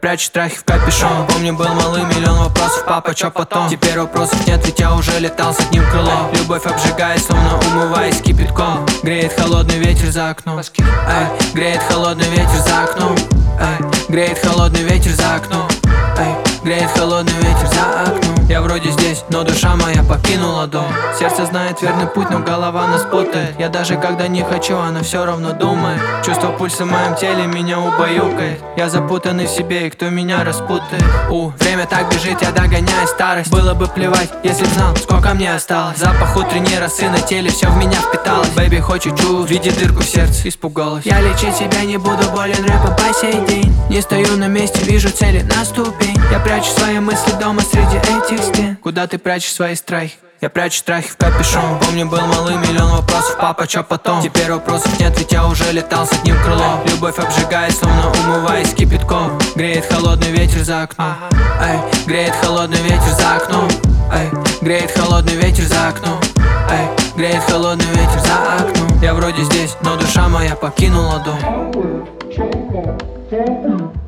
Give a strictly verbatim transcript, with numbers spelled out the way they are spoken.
прячу страхи в капюшон. Помню, был малым, миллион вопросов, папа, чё потом? Теперь вопросов нет, ведь я уже летал с одним крылом. Любовь обжигает, словно умываясь кипятком. Греет холодный ветер за окном. Эй, греет холодный ветер за окном. Эй, греет холодный ветер за окном. Эй, греет холодный ветер за окном. Я вроде здесь, но душа моя покинула дом. Сердце знает верный путь, но голова нас путает. Я даже когда не хочу, она все равно думает. Чувство пульса в моем теле меня убаюкает. Я запутанный в себе, и кто меня распутает? У, время так бежит, я догоняю старость. Было бы плевать, если б знал, сколько мне осталось. Запах утренней росы на теле, все в меня впиталось. Бэйби, хочет чувств, видит дырку в сердце, испугалась. Я лечить себя не буду, болен рэпом по сей день. Не стою на месте, вижу цели на ступень. Я прячу свои мысли дома среди этих стен. Куда ты прячешь свои страхи? Я прячу страхи в капюшон. Помню, был малым, миллион вопросов, папа, чё потом? Теперь вопросов нет, ведь я уже летал с одним крылом. Любовь обжигает, словно умываясь кипятком. Греет холодный ветер за окном. Эй, греет холодный ветер за окном. Эй, греет холодный ветер за окном. Эй, греет холодный ветер за окном. Я вроде здесь, но душа моя покинула дом.